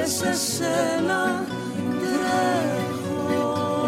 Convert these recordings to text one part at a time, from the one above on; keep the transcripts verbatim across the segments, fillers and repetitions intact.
σε σένα τρέχω.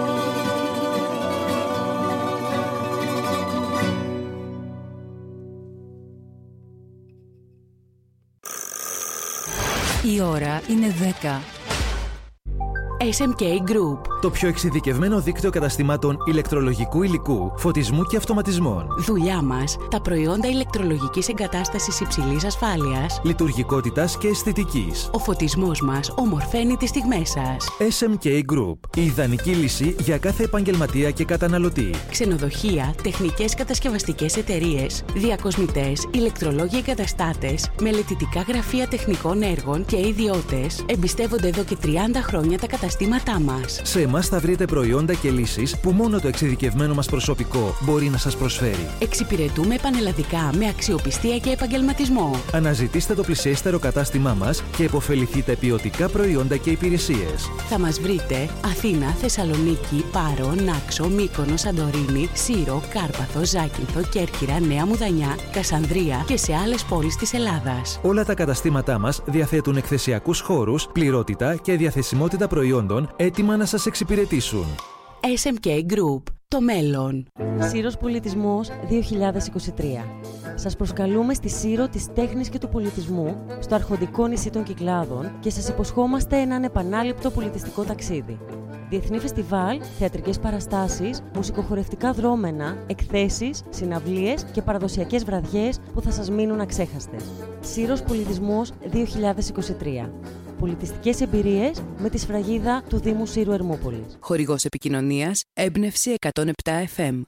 Η ώρα είναι δέκα. ες εμ κέι Group. Το πιο εξειδικευμένο δίκτυο καταστημάτων ηλεκτρολογικού υλικού, φωτισμού και αυτοματισμών. Δουλειά μας, τα προϊόντα ηλεκτρολογικής εγκατάστασης υψηλής ασφάλειας, λειτουργικότητας και αισθητικής. Ο φωτισμός μας ομορφαίνει τις στιγμές σας. ες εμ κέι Group. Η ιδανική λύση για κάθε επαγγελματία και καταναλωτή. Ξενοδοχεία, τεχνικές κατασκευαστικές εταιρείες, διακοσμητές, ηλεκτρολόγοι εγκαταστάτες, μελετητικά γραφεία τεχνικών έργων και ιδιώτες εμπιστεύονται εδώ και τριάντα χρόνια τα καταστήματά μας. Σε εμάς θα βρείτε προϊόντα και λύσεις που μόνο το εξειδικευμένο μας προσωπικό μπορεί να σας προσφέρει. Εξυπηρετούμε πανελλαδικά με αξιοπιστία και επαγγελματισμό. Αναζητήστε το πλησιέστερο κατάστημά μας και επωφεληθείτε ποιοτικά προϊόντα και υπηρεσίες. Θα μας βρείτε Αθήνα, Θεσσαλονίκη, Πάρο, Νάξο, Μύκονο, Σαντορίνη, Σύρο, Κάρπαθο, Ζάκυνθο, Κέρκυρα, Νέα Μουδανιά, Κασανδρία και σε άλλες πόλεις της Ελλάδας. Όλα τα καταστήματά μας διαθέτουν εκθεσιακούς χώρους, πληρότητα και διαθεσιμότητα προϊόντων έτοιμα να σας εξυπηρετήσουν. ες εμ κέι Group. Το μέλλον. Σύρος Πολιτισμός δύο χιλιάδες είκοσι τρία. Σας προσκαλούμε στη Σύρο της τέχνης και του πολιτισμού, στο αρχοντικό νησί των Κυκλάδων και σας υποσχόμαστε ένα ανεπανάληπτο πολιτιστικό ταξίδι. Διεθνή φεστιβάλ, θεατρικές παραστάσεις, μουσικοχορευτικά δρόμενα, εκθέσεις, συναυλίες και παραδοσιακές βραδιές που θα σας μείνουν αξέχαστες. Σύρος Πολιτισμός δύο χιλιάδες είκοσι τρία. Πολιτιστικές εμπειρίες με τη σφραγίδα του Δήμου Σύρου Ερμούπολης. Χορηγός επικοινωνίας Έμπνευση εκατόν επτά εφ εμ.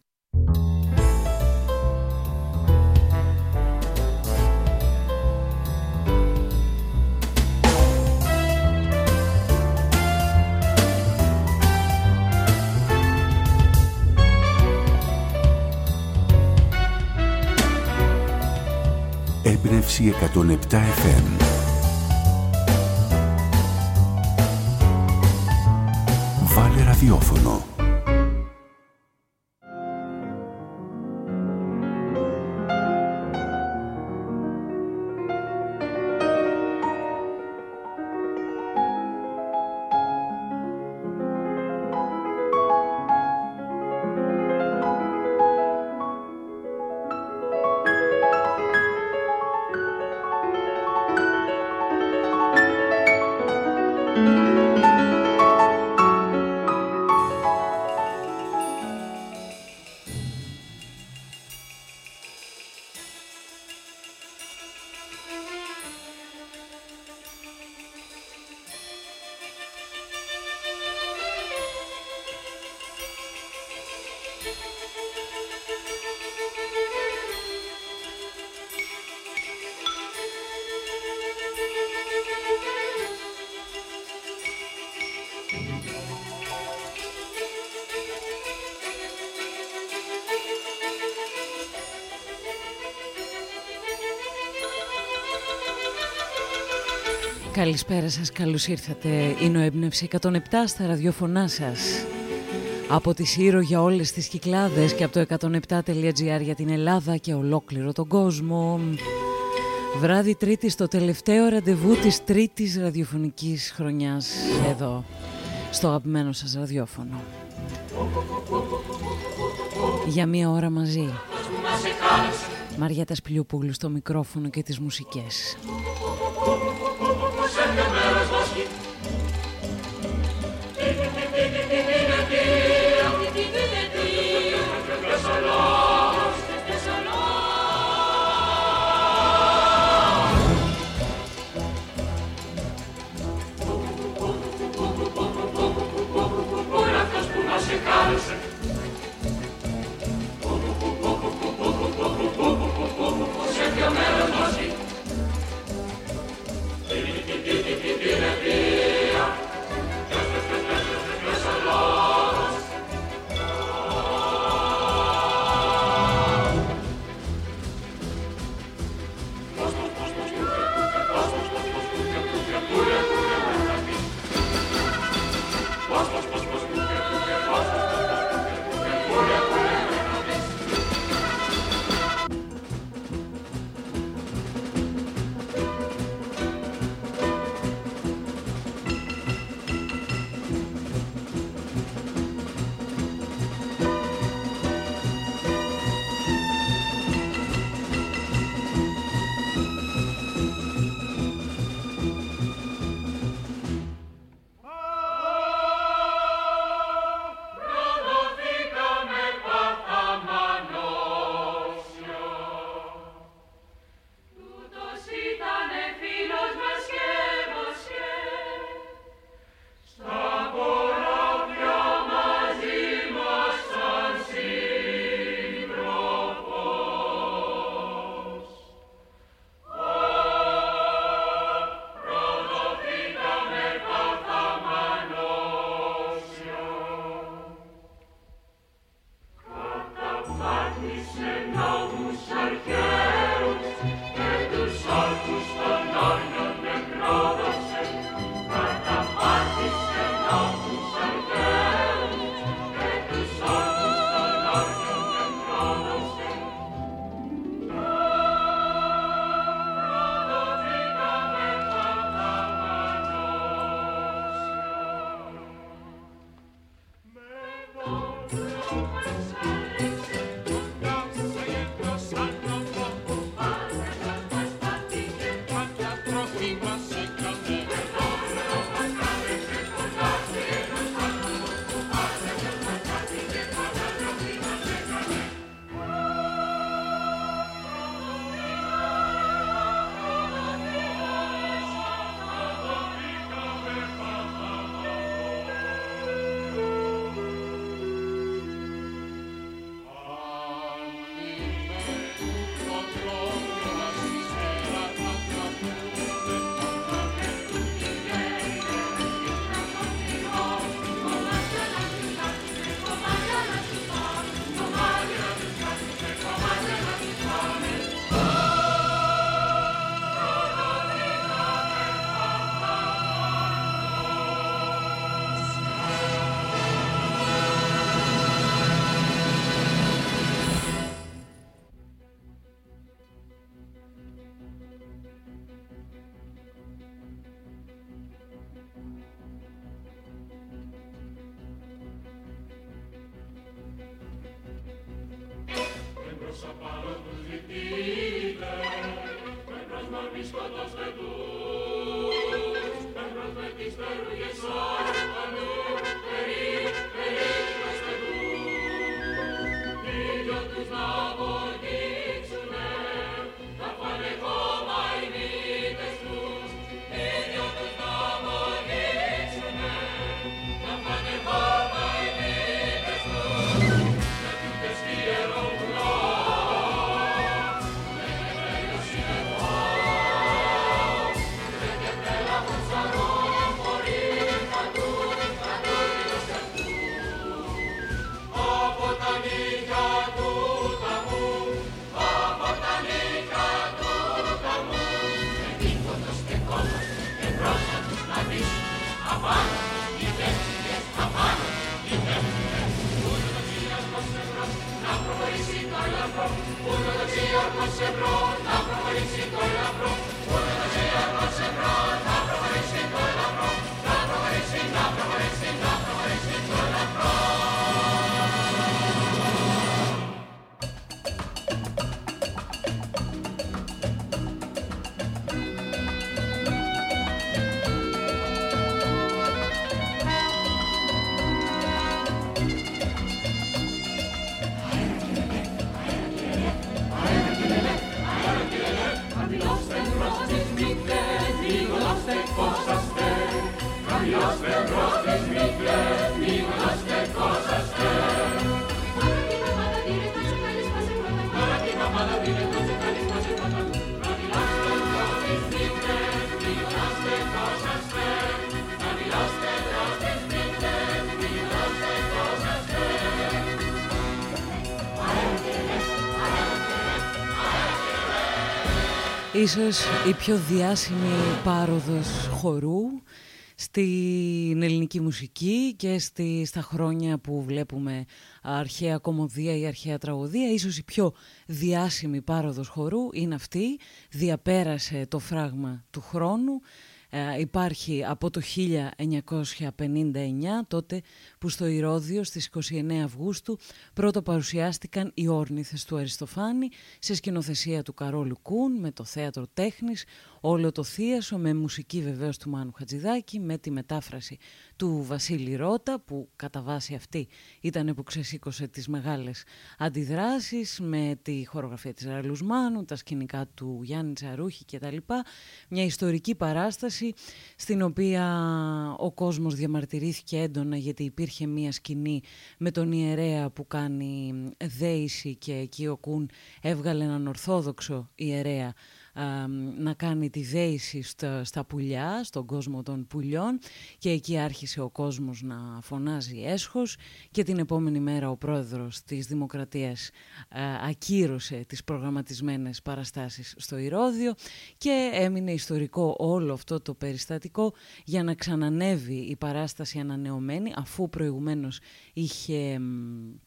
Έμπνευση εκατόν επτά εφ εμ. Βάλε ραδιόφωνο. Καλησπέρα σας, καλώς ήρθατε. Είναι ο Έμπνευση εκατόν επτά στα ραδιοφωνά σας. Από τη Σύρο για όλες τις Κυκλάδες και από το εκατόν επτά τελεία τζι άρ για την Ελλάδα και ολόκληρο τον κόσμο. Βράδυ Τρίτη στο τελευταίο ραντεβού της τρίτης ραδιοφωνικής χρονιάς εδώ, στο αγαπημένο σας ραδιόφωνο. Για μία ώρα μαζί. Μαριέτα Σπηλιοπούλου στο μικρόφωνο και τις μουσικές. Ίσως η πιο διάσημη πάροδος χορού στην ελληνική μουσική και στη, στα χρόνια που βλέπουμε αρχαία κομμωδία ή αρχαία τραγωδία. Ίσως η πιο διάσημη πάροδος χορού είναι αυτή, διαπέρασε το φράγμα του χρόνου. Ε, υπάρχει από το χίλια εννιακόσια πενήντα εννιά, τότε που στο Ηρώδειο στις είκοσι εννέα Αυγούστου πρώτο παρουσιάστηκαν οι Όρνηθες του Αριστοφάνη σε σκηνοθεσία του Καρόλου Κούν, με το θέατρο τέχνης, όλο το θίασο, με μουσική βεβαίως του Μάνου Χατζηδάκη, με τη μετάφραση του Βασίλη Ρώτα, που κατά βάση αυτή ήταν που ξεσήκωσε τις μεγάλες αντιδράσεις, με τη χορογραφία της Ραλουσμάνου, τα σκηνικά του Γιάννη Τσαρούχη κτλ. Μια ιστορική παράσταση στην οποία ο κόσμος διαμαρτυρήθηκε έντονα, γιατί υπήρχε μια σκηνή με τον ιερέα που κάνει δέηση και εκεί ο Κούν έβγαλε έναν ορθόδοξο ιερέα να κάνει τη δέηση στα, στα πουλιά, στον κόσμο των πουλιών, και εκεί άρχισε ο κόσμος να φωνάζει έσχος, και την επόμενη μέρα ο πρόεδρος της Δημοκρατίας α, ακύρωσε τις προγραμματισμένες παραστάσεις στο Ηρώδειο και έμεινε ιστορικό όλο αυτό το περιστατικό για να ξανανεύει η παράσταση ανανεωμένη, αφού προηγουμένως είχε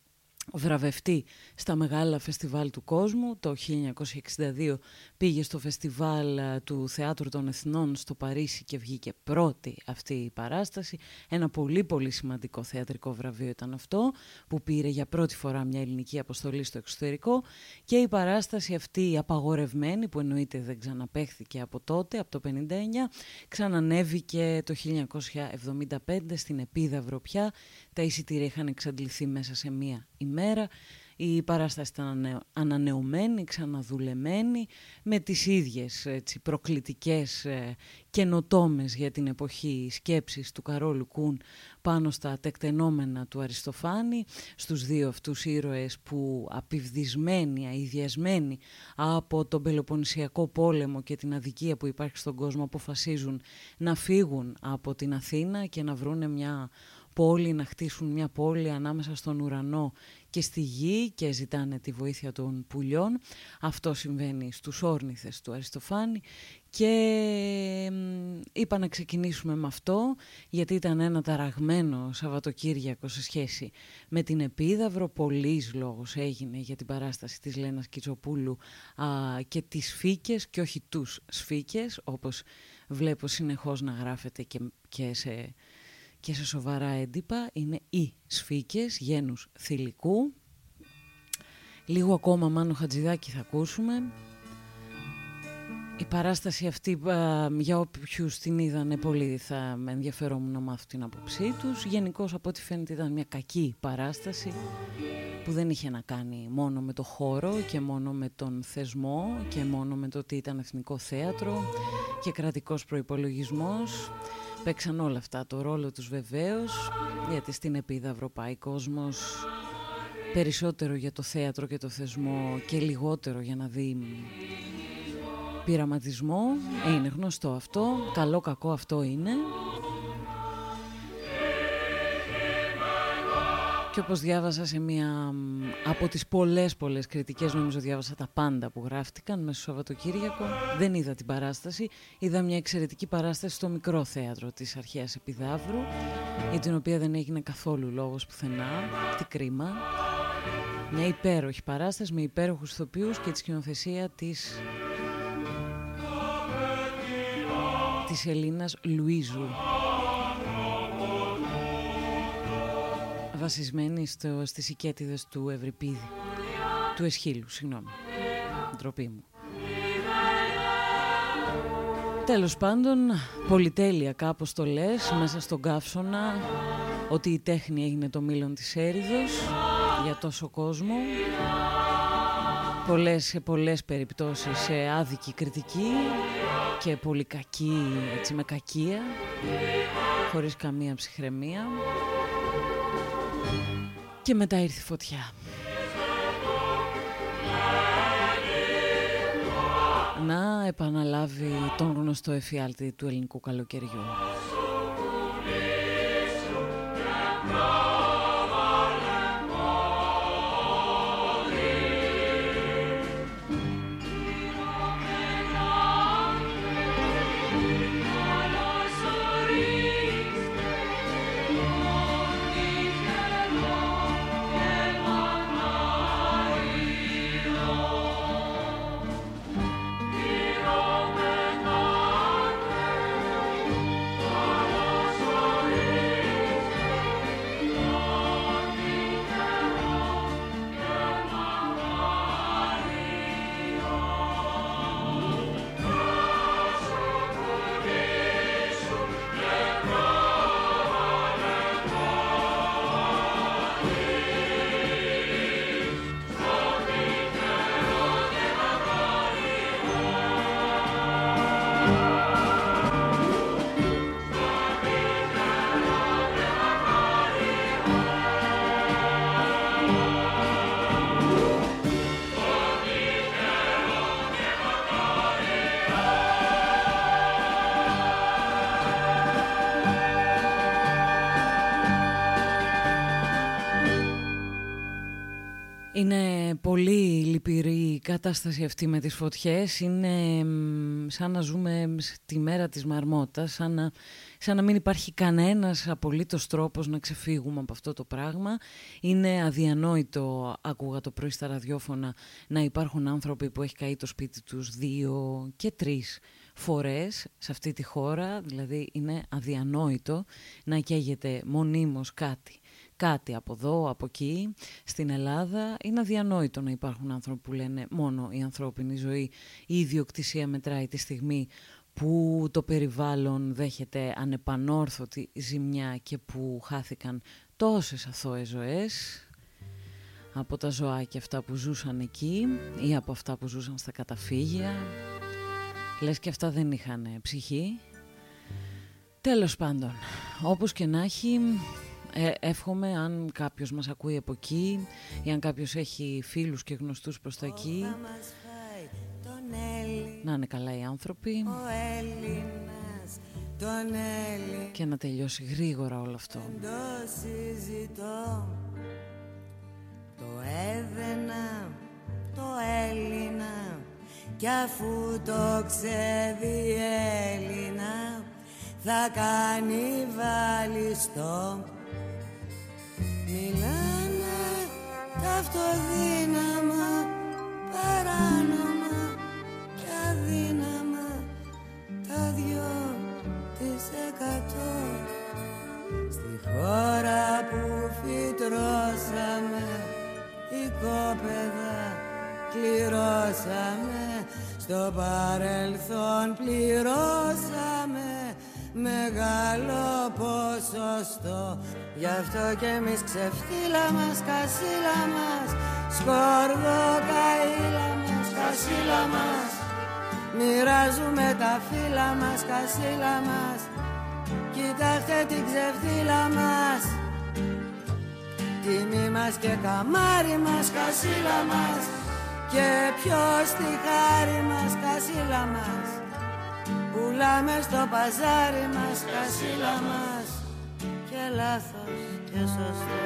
βραβευτεί στα μεγάλα φεστιβάλ του κόσμου. Το χίλια εννιακόσια εξήντα δύο πήγε στο φεστιβάλ του Θεάτρου των Εθνών στο Παρίσι και βγήκε πρώτη αυτή η παράσταση. Ένα πολύ πολύ σημαντικό θεατρικό βραβείο ήταν αυτό, που πήρε για πρώτη φορά μια ελληνική αποστολή στο εξωτερικό, και η παράσταση αυτή απαγορευμένη, που εννοείται δεν ξαναπαίχθηκε από τότε, από το χίλια εννιακόσια πενήντα εννιά, ξανανέβηκε το χίλια εννιακόσια εβδομήντα πέντε στην Επίδαυρο πια. Τα εισιτήρια είχαν εξαντληθεί μέσα σε μία ημέρα. Η παράσταση ήταν ανανεωμένη, ξαναδουλεμένη, με τις ίδιες έτσι, προκλητικές ε, καινοτόμες για την εποχή σκέψεις του Καρόλου Κουν πάνω στα τεκτενόμενα του Αριστοφάνη, στους δύο αυτούς ήρωες που απειβδισμένοι, αηδιασμένοι από τον Πελοποννησιακό πόλεμο και την αδικία που υπάρχει στον κόσμο, αποφασίζουν να φύγουν από την Αθήνα και να βρούνε μια πόλη, να χτίσουν μια πόλη ανάμεσα στον ουρανό και στη γη, και ζητάνε τη βοήθεια των πουλιών. Αυτό συμβαίνει στους όρνηθες του Αριστοφάνη, και είπα να ξεκινήσουμε με αυτό, γιατί ήταν ένα ταραγμένο Σαββατοκύριακο σε σχέση με την Επίδαυρο. Πολύς λόγος έγινε για την παράσταση της Λένας Κιτσοπούλου α, και τις Σφίκες, και όχι τους Σφίκες, όπως βλέπω συνεχώς να γράφεται και, και σε... και σε σοβαρά έντυπα. Είναι οι Σφίκες γένους θηλυκού. Λίγο ακόμα Μάνο Χατζηδάκη θα ακούσουμε. Η παράσταση αυτή, α, για όποιους την είδανε, πολύ θα με ενδιαφερόμουν να μάθω την άποψή τους. Γενικώς από ό,τι φαίνεται ήταν μια κακή παράσταση που δεν είχε να κάνει μόνο με το χώρο και μόνο με τον θεσμό και μόνο με το ότι ήταν εθνικό θέατρο και κρατικός προϋπολογισμός. Παίξαν όλα αυτά το ρόλο τους βεβαίως, γιατί στην Επίδαυρο πάει κόσμος περισσότερο για το θέατρο και το θεσμό και λιγότερο για να δει πειραματισμό. Ε, είναι γνωστό αυτό, καλό κακό αυτό είναι. Και όπως διάβασα σε μία από τις πολλές πολλές κριτικές, νομίζω διάβασα τα πάντα που γράφτηκαν μέσα στο Σαββατοκύριακο, δεν είδα την παράσταση, είδα μια εξαιρετική παράσταση στο μικρό θέατρο της Αρχαίας Επιδαύρου, για την οποία δεν έγινε καθόλου λόγος πουθενά, τι κρίμα. Μια υπέροχη παράσταση με υπέροχους ηθοποιούς και τη σκηνοθεσία της, της Ελλήνας Λουίζου, βασισμένη στο, στις οικέτιδες του Ευρυπίδη, του Εσχύλου, συγγνώμη, ντροπή μου. Τέλος πάντων, πολυτέλεια κάπως το λες, μέσα στον καύσωνα, ότι η τέχνη έγινε το μήλον της έρηδος για τόσο κόσμο. Πολλές, σε πολλές περιπτώσεις σε άδικη κριτική και πολύ κακή, έτσι με κακία, χωρίς καμία ψυχραιμία. Και μετά ήρθε η φωτιά. Να επαναλάβει τον γνωστό εφιάλτη του ελληνικού καλοκαιριού. Oh Είναι πολύ λυπηρή η κατάσταση αυτή με τις φωτιές. Είναι σαν να ζούμε τη μέρα της μαρμότας, σαν να, σαν να μην υπάρχει κανένας απολύτως τρόπος να ξεφύγουμε από αυτό το πράγμα. Είναι αδιανόητο, άκουγα το πρωί στα ραδιόφωνα, να υπάρχουν άνθρωποι που έχει καεί το σπίτι τους δύο και τρεις φορές σε αυτή τη χώρα. Δηλαδή είναι αδιανόητο να καίγεται μονίμως κάτι. Κάτι από εδώ, από εκεί, στην Ελλάδα. Είναι αδιανόητο να υπάρχουν άνθρωποι που λένε μόνο η ανθρώπινη ζωή, η ιδιοκτησία μετράει τη στιγμή που το περιβάλλον δέχεται ανεπανόρθωτη ζημιά και που χάθηκαν τόσες αθώες ζωές από τα ζωάκια αυτά που ζούσαν εκεί ή από αυτά που ζούσαν στα καταφύγια. Λες και αυτά δεν είχαν ψυχή. Τέλος πάντων, όπως και να έχει... Ε, εύχομαι αν κάποιος μας ακούει από εκεί ή αν κάποιος έχει φίλους και γνωστούς προς τα εκεί να είναι καλά οι άνθρωποι και να τελειώσει γρήγορα όλο αυτό. Το έδαινα, το Έλληνα κι αφού το ξέρει Έλληνα θα κάνει βαλιστό. Μιλάνε τα αυτοδύναμα, παράνομα και αδύναμα τα δυο της εκατό. Στη χώρα που φυτρώσαμε οικόπεδα κληρώσαμε, στο παρελθόν πληρώσαμε μεγάλο ποσοστό. Γι' αυτό κι εμείς ξεφτύλα μας, κασίλα μας, σκόρδο καήλα μας, κασίλα μας, μοιράζουμε τα φύλλα μας, κασίλα μας. Κοιτάξτε την ξεφτύλα μας, τιμή μας και καμάρι μας, κασίλα μας, και ποιος τη χάρη μας, κασίλα μας. Πουλάμε στο παζάρι μας, κασίλα μας, και λάθος και σωστό.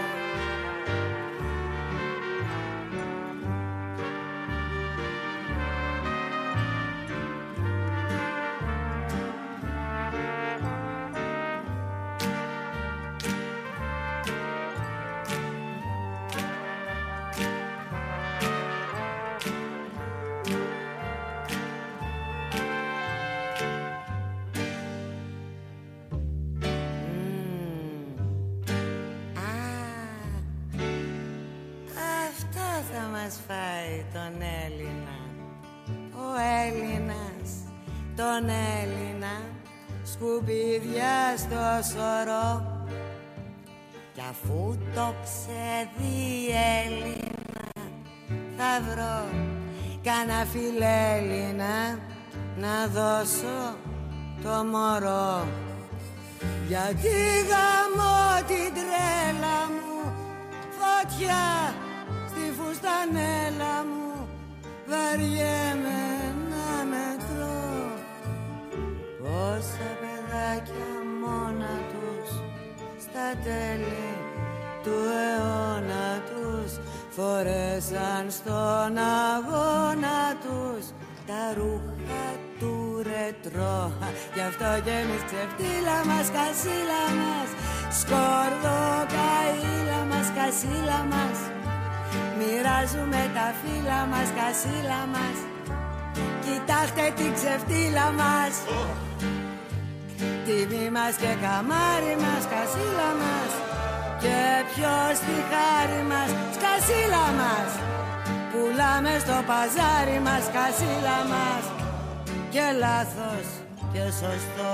Φάει τον Έλληνα, ο Έλληνας τον Έλληνα, σκουπίδια στο σωρό. Κι αφού το ξέρει Έλληνα θα βρω κάνα φιλέλληνα να δώσω το μωρό. Γιατί γαμώ την τρέλα μου, φωτιά στη φουστανέλα μου, βαριέμαι να μετρώ πόσα παιδάκια μόνα τους στα τέλη του αιώνα τους φορέσαν στον αγώνα τους τα ρούχα του ρετρό. Γι' αυτό κι εμείς ξεφτύλα μας, κασίλα μας, σκόρδο καήλα μας, κασίλα μας, μοιράζουμε τα φύλλα μας, κασίλα μας. Κοιτάξτε την ξεφτύλα μας, oh. Τιμή μας και καμάρι μας, κασίλα μας, και ποιος τη χάρη μας, σκασίλα μας. Πουλάμε στο παζάρι μας, κασίλα μας, και λάθος και σωστό.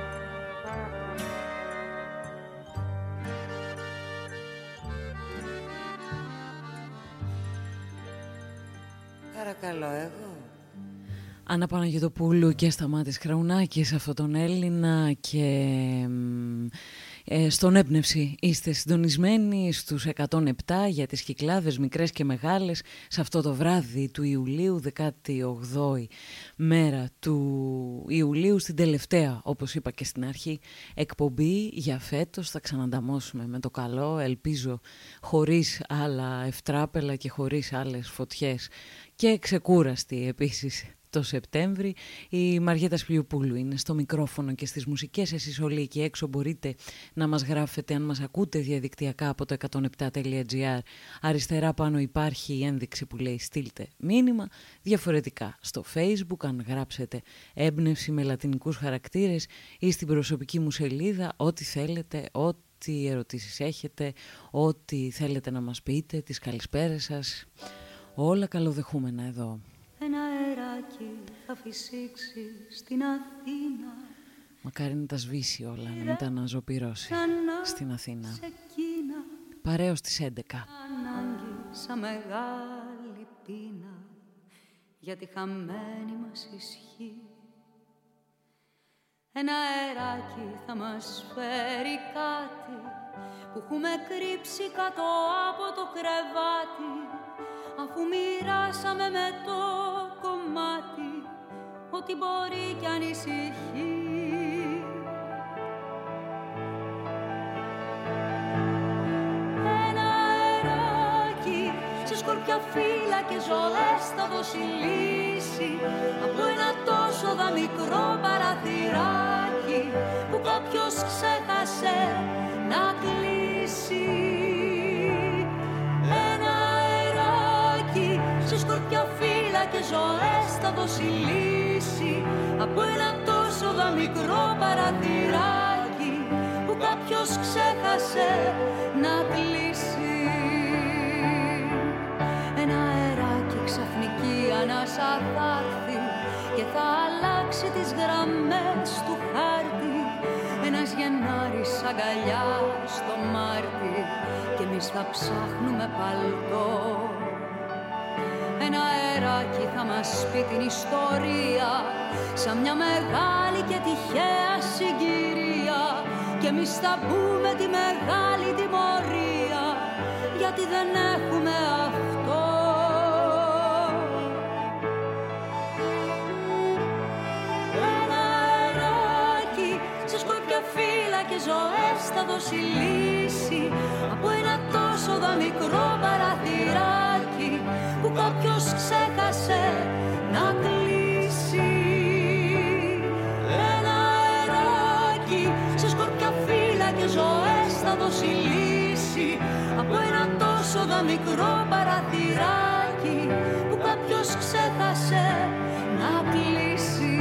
Παρακαλώ, εγώ. Άννα Παναγιωτοπούλου και Σταμάτης Κραουνάκης, αυτόν τον Έλληνα, και Ε, στον Έμπνευση είστε συντονισμένοι στους εκατόν επτά για τις Κυκλάδες μικρές και μεγάλες σε αυτό το βράδυ του Ιουλίου, δεκάτη όγδοη μέρα του Ιουλίου, στην τελευταία, όπως είπα και στην αρχή, εκπομπή για φέτος. Θα ξανανταμώσουμε με το καλό, ελπίζω χωρίς άλλα ευτράπελα και χωρίς άλλες φωτιές και ξεκούραστη επίσης. Το Σεπτέμβρη η Μαριέτα Σπλιουπούλου είναι στο μικρόφωνο και στις μουσικές. Εσείς όλοι εκεί έξω μπορείτε να μας γράφετε αν μας ακούτε διαδικτυακά από το εκατόν επτά τελεία τζι άρ. Αριστερά πάνω υπάρχει η ένδειξη που λέει στείλτε μήνυμα. Διαφορετικά στο Facebook αν γράψετε έμπνευση με λατινικούς χαρακτήρες ή στην προσωπική μου σελίδα, ό,τι θέλετε, ό,τι ερωτήσεις έχετε, ό,τι θέλετε να μας πείτε, τις καλησπέρες σας, όλα καλοδεχούμενα εδώ. Ένα αεράκι θα φυσήξει στην Αθήνα. Μακάρι να τα σβήσει όλα, να μην τα αναζωπυρώσει στην Αθήνα. Παρέως στις έντεκα. Ανάγκη σαν μεγάλη πείνα για τη χαμένη μας ισχύ. Ένα αεράκι θα μας φέρει κάτι που έχουμε κρύψει κάτω από το κρεβάτι, αφού μοιράσαμε με το κομμάτι ό,τι μπορεί κι ανησυχεί. Ένα αεράκι σε σκορπιά φύλλα και ζωές θα δώσει λύση από ένα τόσο δα μικρό παραθυράκι που κάποιος ξέχασε να κλείσει. Σε σκορπιά φύλλα και ζωές θα δώσει λύση από ένα τόσο δα μικρό παραθυράκι που κάποιος ξέχασε να κλείσει. Ένα αεράκι ξαφνική ανάσα θα έρθει και θα αλλάξει τις γραμμές του χάρτη. Ένας Γενάρης αγκαλιά στο Μάρτι και εμείς θα ψάχνουμε παλτό. Ένα αεράκι θα μας πει την ιστορία σαν μια μεγάλη και τυχαία συγκυρία και εμείς θα πούμε τη μεγάλη τιμωρία γιατί δεν έχουμε αυτό. Ένα αεράκι σε σκορπιά φύλλα και ζωές θα δώσει λύση από ένα τόσο δα μικρό παραθυράκι που κάποιος ξέχασε να κλείσει. Ένα αεράκι σε σκορπιά φύλλα και ζωές θα δώσει λύση από ένα τόσο δα μικρό παραθυράκι που κάποιος ξέχασε να κλείσει.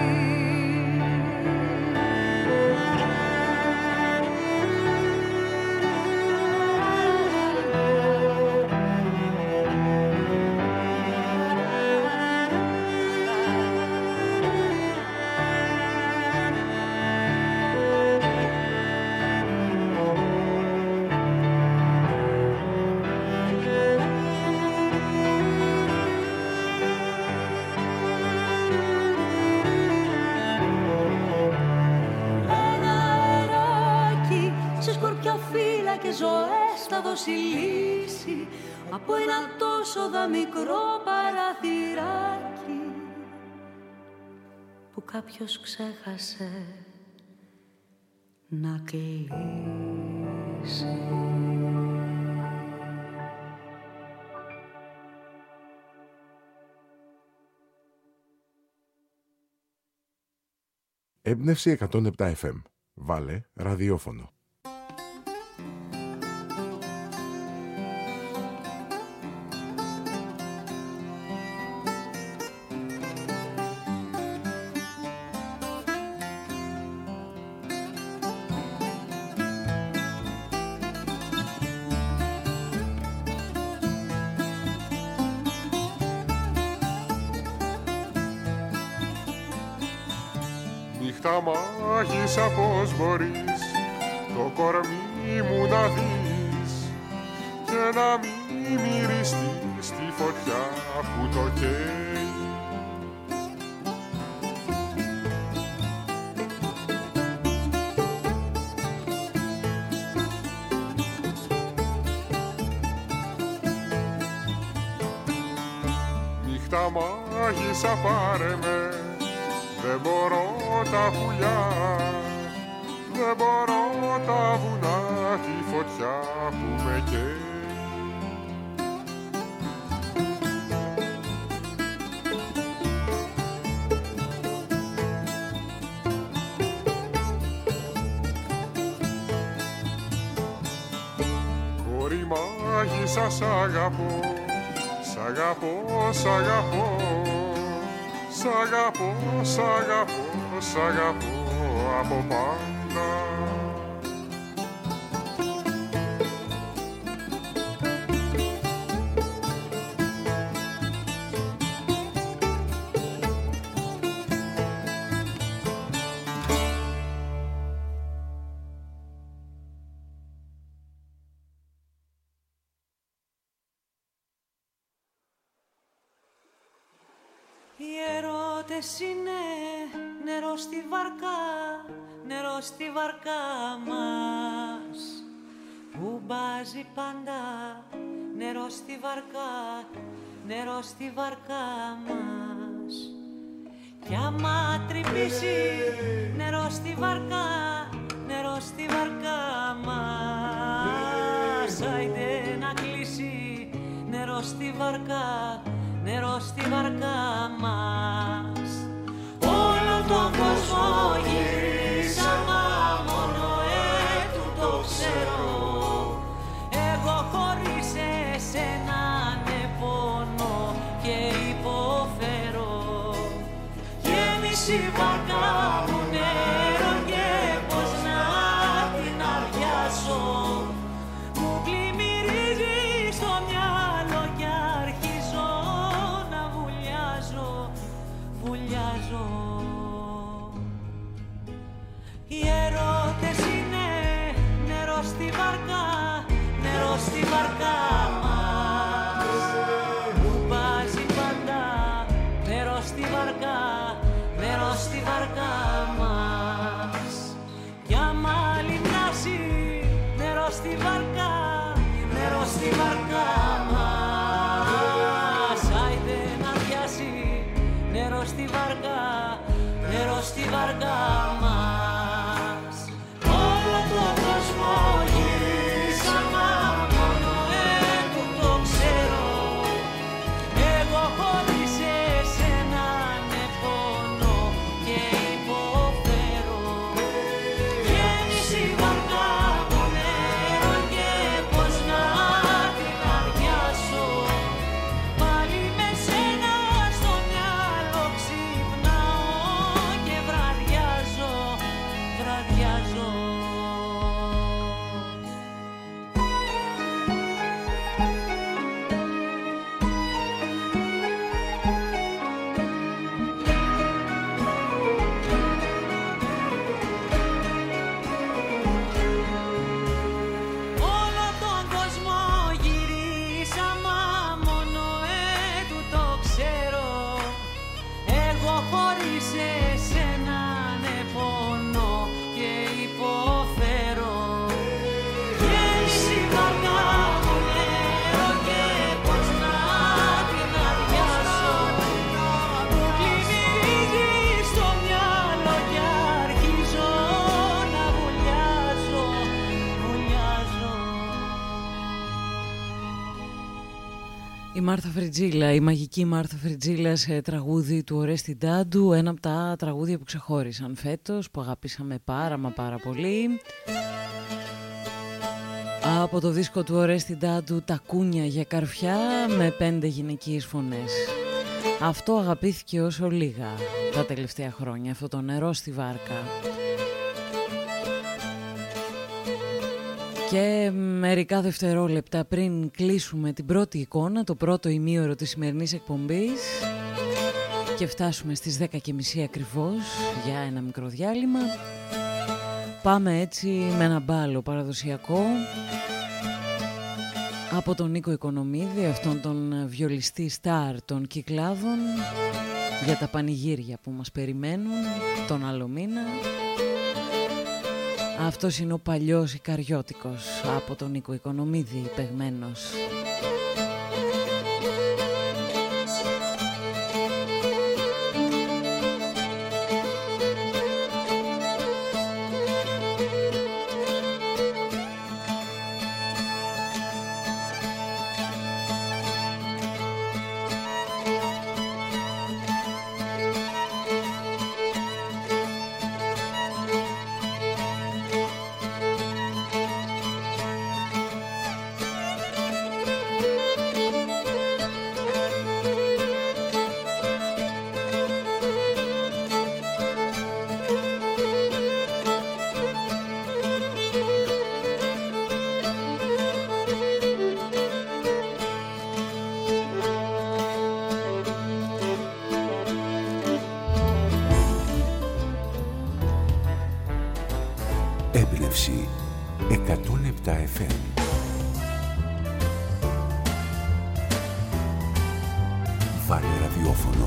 Και ζωές θα δώσει λύση από ένα τόσο δα μικρό παραθυράκι που κάποιος ξέχασε να κλείσει. Έμπνευση εκατόν επτά εφ εμ. Βάλε ραδιόφωνο. Νύχτα μάγισσα πως μπορείς το κορμί μου να δεις και να μην μυριστείς τη φωτιά που το καίει. νύχτα μάγισσα πάρε με, δεν μπορώ τα πουλιά, δεν μπορώ τα βουνά, τη φωτιά που με καίει. Κόρη μάγισσα σ' αγαπώ, σ' αγαπώ, σ' αγαπώ, σ' αγαπώ, σ' αγαπώ, σ' αγαπώ από πάντα. Οι ερώτες είναι νερό στη βαρκά, νερό στη βαρκά μας, που μπάζει πάντα, νερό στη βαρκά, νερό στη βαρκά μας. Κι άμα τρυπήσει νερό στη βαρκά, νερό στη βαρκά μας, άιντε να κλείσει νερό στη βαρκά, νερό στη βαρκά μας. Όλο τον κόσμο γυρίσαμε, μόνο έτου το ξέρω. Εγώ χωρίς εσένα ναι πονώ και υποφέρω. Γέμισε η βαρκά μου νερό και πως να την αδειάσω. Μου πλημμυρίζει στο μυαλό κι αρχίζω να βουλιάζω, βουλιάζω. Οι ερώτες είναι νερό στη βαρκά, νερό στη βαρκά μας, που πάζει πάντα, νερό στη βαρκά, νερό στη βαρκά μας. Κι άμα λιμνάσει νερό στη βαρκά, νερό στη βαρκά μας, άιντε να πιάσει νερό στη βαρκά, νερό στη βαρκά μας. Όλο τον κόσμο γυρίσαμε, μόνο έτου το ξέρω. Εγώ χωρίς εσένα ναι πονώ και υποφέρω. Γέμισε η βαρκά μου νερό και πως να την αδειάσω. Πάλι με σένα στο μυαλό ξυπνάω και βραδιάζω, βραδιάζω. Όλο τον κόσμο γυρίσαμε, μόνο έτου το ξέρω. Εγώ χωρίς εσένα ναι πονώ και υποφέρω. Γέμισε η βαρκά μου νερό και πως να την αδειάσω. Μου πλημμυρίζει στο μυαλό κι αρχίζω να βουλιάζω, βουλιάζω. Η Μάρθα Φριτζίλα, η μαγική Μάρθα Φριτζίλα σε τραγούδι του Ορέστη Ντάντου, ένα από τα τραγούδια που ξεχώρισαν φέτος, που αγαπήσαμε πάρα μα πάρα πολύ. Από το δίσκο του Ορέστη Ντάντου, τα κούνια για καρφιά με πέντε γυναικείες φωνές. Αυτό αγαπήθηκε όσο λίγα τα τελευταία χρόνια, αυτό το νερό στη βάρκα. Και μερικά δευτερόλεπτα πριν κλείσουμε την πρώτη εικόνα, το πρώτο ημίωρο της σημερινής εκπομπής και φτάσουμε στις δέκα και μισή ακριβώς για ένα μικρό διάλειμμα, πάμε έτσι με ένα μπάλο παραδοσιακό από τον Νίκο Οικονομίδη, αυτόν τον βιολιστή στάρ των Κυκλάδων, για τα πανηγύρια που μας περιμένουν τον άλλο μήνα. Αυτός είναι ο παλιός Ικαριώτικος, από τον Νίκο Οικονομίδη, παιγμένος. εκατόν επτά εφ εμ. Βάλε ραδιόφωνο.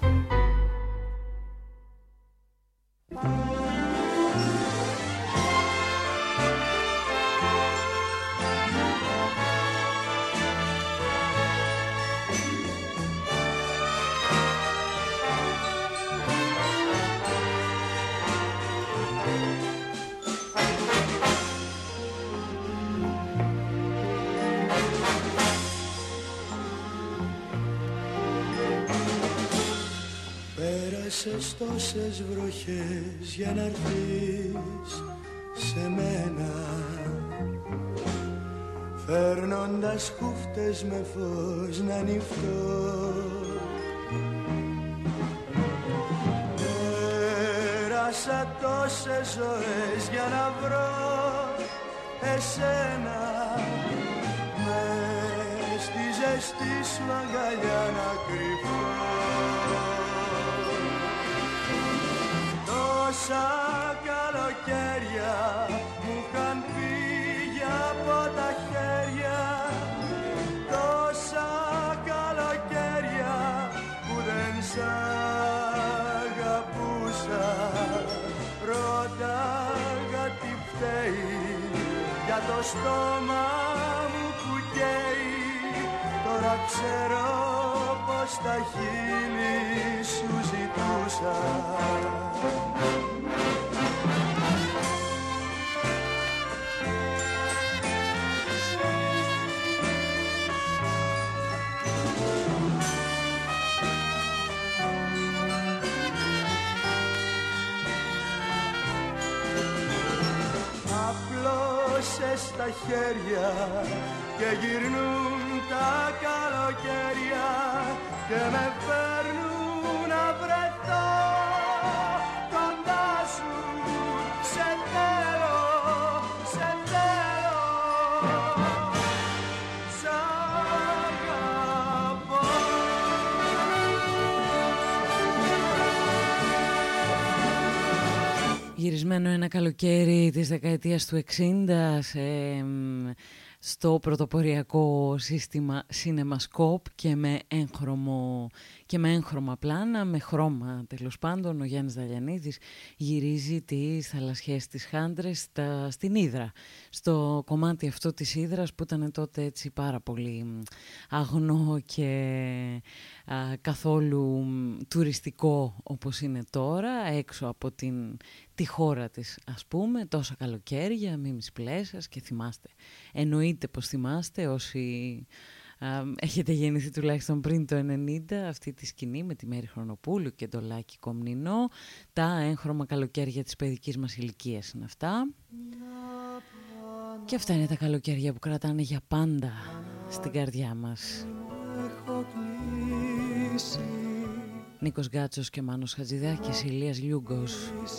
Πέρασες τόσες βροχές για να έρθεις σε μένα, φέρνοντας χούφτες με φως να ανοιχτώ. Πέρασα τόσες ζωές για να βρω εσένα, μες στη ζεστή σου αγκαλιά να κρυφώ. Τόσα καλοκαίρια μου είχαν φύγει από τα χέρια, τόσα καλοκαίρια που δεν σ' αγαπούσα. Ρώταγα τι φταίει για το στόμα μου που καίει, τώρα ξέρω πως τα χείλη σου ζητούσα. Απλώσες τα χέρια και γυρνούν τα καλοκαίρια και με φέρνουν να βρεθώ κοντά σου. Σε θέλω, σε θέλω, σ' αγαπώ. Γυρισμένο ένα καλοκαίρι της δεκαετίας του εξήντα σε, στο πρωτοποριακό σύστημα CinemaScope και με έγχρωμο και με έγχρωμα πλάνα, με χρώμα τέλος πάντων. Ο Γιάννης Δαλιανίδης γυρίζει τις θαλασσιές της Χάντρες στα, στην Ύδρα, στο κομμάτι αυτό της Ύδρας που ήταν τότε έτσι πάρα πολύ αγνό και α, καθόλου τουριστικό όπως είναι τώρα, έξω από την, τη χώρα της ας πούμε, τόσα καλοκαίρια, Μίμης Πλέσας, και θυμάστε, εννοείται πως θυμάστε όσοι έχετε γεννηθεί τουλάχιστον πριν το ενενήντα αυτή τη σκηνή με τη Μέρη Χρονοπούλου και το Λάκη Κομνηνό. Τα έγχρωμα καλοκαίρια της παιδικής μας ηλικίας είναι αυτά. Και αυτά είναι τα καλοκαίρια που κρατάνε για πάντα στην καρδιά μας. Νίκος Γκάτσος και Μάνος Χατζηδάκης, Ηλίας Λιούγκος.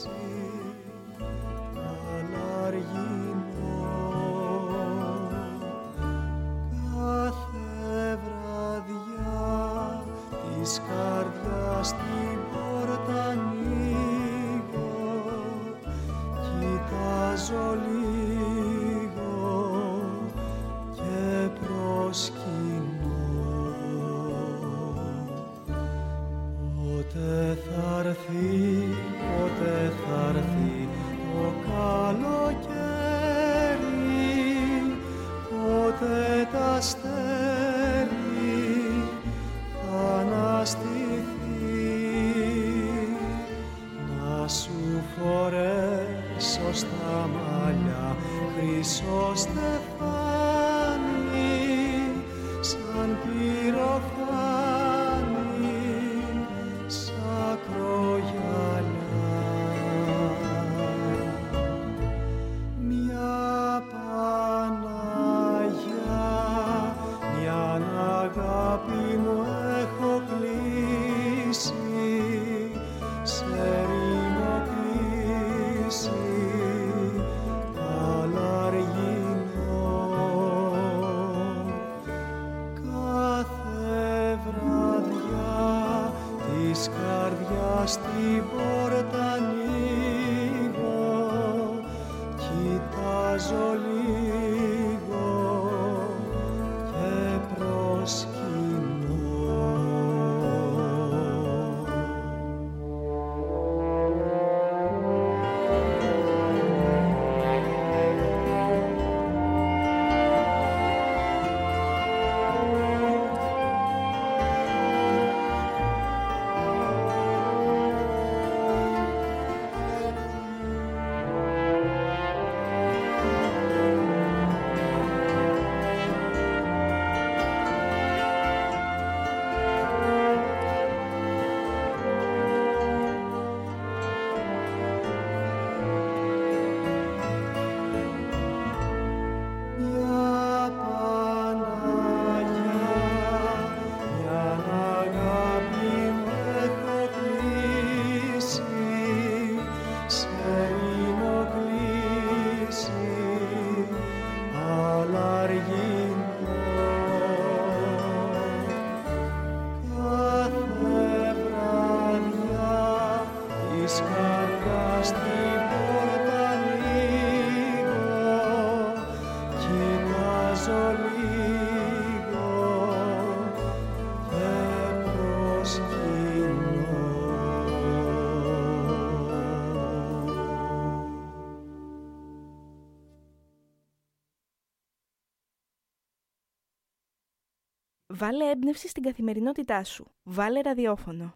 Της καρδιάς την πόρτα ανοίγω, κοιτάζω λίγο και προσκυνώ. Πότε θα έρθει, πότε θα έρθει το καλοκαίρι, πότε τα αστέρι αναστηθεί, να σου φορέσω στα μαλλιά χρυσό στεφάνι, σαν πυροφάνι, σαν κρογιαλιά. Μια Παναγιά, μια αγάπη μου έχω κλείσει, σε ρήμο κλείσει, παλαργινό. Κάθε και προσκυνώ. Βάλε έμπνευση στην καθημερινότητά σου. Βάλε ραδιόφωνο.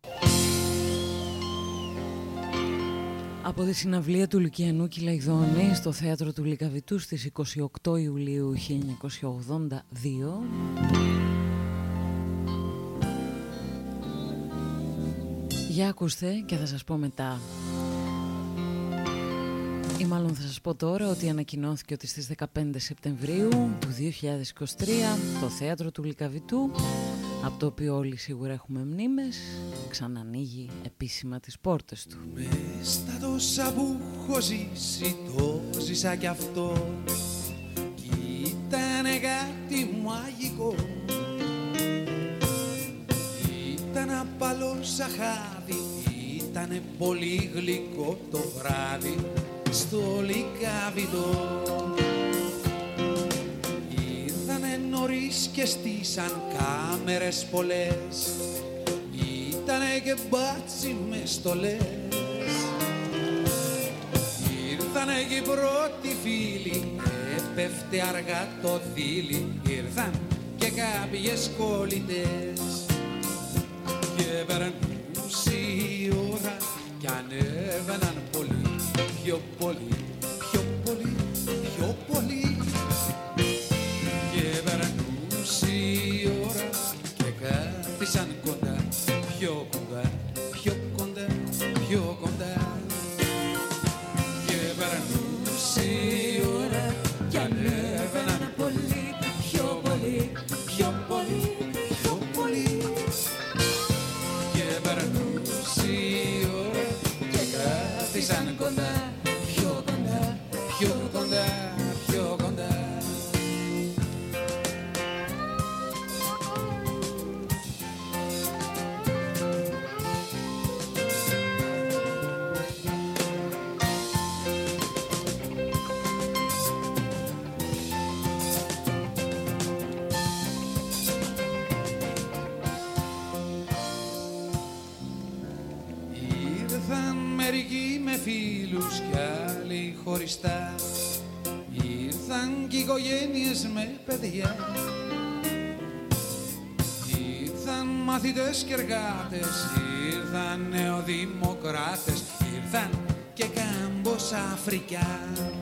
Από τη συναυλία του Λουκιανού Κυλαϊδόνη στο θέατρο του Λυκαβητού στις είκοσι οκτώ Ιουλίου χίλια εννιακόσια ογδόντα δύο, για ακούστε και θα σας πω μετά, ή μάλλον θα σας πω τώρα, ότι ανακοινώθηκε ότι στις δεκαπέντε Σεπτεμβρίου του δύο χιλιάδες είκοσι τρία το θέατρο του Λυκαβητού, από το οποίο όλοι σίγουρα έχουμε μνήμες, ξανανοίγει επίσημα τις πόρτες του. Μες στα τόσα που έχω ζήσει, το ζήσα κι αυτό, κι ήτανε κάτι μαγικό. Ήταν απαλό σαχάδι, ήτανε πολύ γλυκό το βράδυ στο Λυκαβητό. Ήρθανε νωρίς και στήσαν κάμερες πολλές, ήτανε και μπάτσι με στολές. Ήρθανε και οι πρώτοι φίλοι, έπεφτε αργά το δίλη, ήρθαν και κάποιες κολλητές. Και περνούσε η ώρα κι ανέβαιναν πολύ, πιο πολύ, πιο πολύ, πιο πολύ. Και περνούσε η ώρα και κάθισαν κοντά, πιο κοντά, πιο κοντά, πιο κοντά. Και περνούσε η ώρα κι ανέβαιναν πολύ, πιο πολύ, πιο πολύ, πιο πολύ. Και περνούσε η ώρα και κάθισαν κοντά, πιο κοντά, πιο κοντά, πιο κοντά. Μερικοί με φίλους κι άλλοι χωριστά, ήρθαν κι οικογένειες με παιδιά. Ήρθαν μαθητές και εργάτες, ήρθαν νεοδημοκράτες, ήρθαν και κάμποσα Αφρικιά.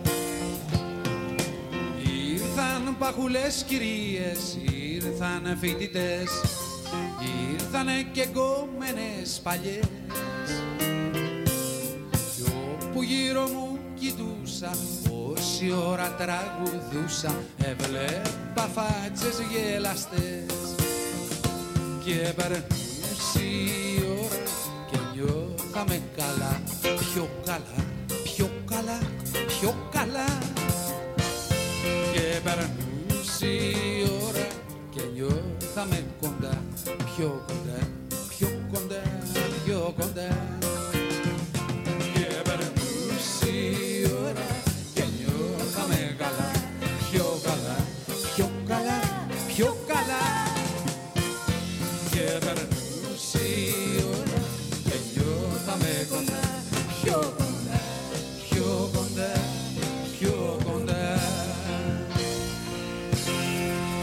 Ήρθαν παχουλές κυρίες, ήρθαν φοιτητές, ήρθανε και γκόμενες παλιές. Που γύρω μου κοιτούσα, όση ώρα τραγουδούσα, έβλεπα φάτσες γελαστές. Και περνούσε η ώρα και νιώθαμε καλά, πιο καλά, πιο καλά, πιο καλά. Και περνούσε η ώρα και νιώθαμε κοντά, πιο κοντά, πιο κοντά, πιο κοντά.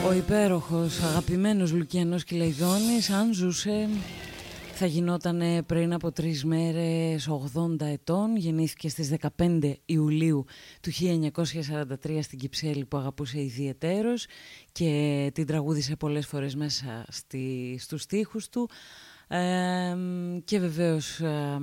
Ο υπέροχος, αγαπημένος Λουκιανός Κυλαϊδόνης, αν ζούσε, θα γινόταν πριν από τρεις μέρες ογδόντα ετών. Γεννήθηκε στις δεκαπέντε Ιουλίου του χίλια εννιακόσια σαράντα τρία στην Κυψέλη, που αγαπούσε ιδιαιτέρως και την τραγούδισε πολλές φορές μέσα στη, στους στίχους του. Ε, και βεβαίως... Ε,